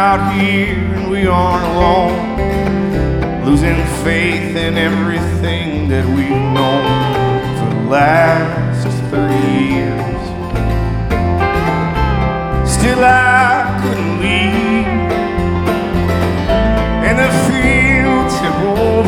out here and we aren't alone, losing faith in everything that we've known for the last 30 years. Still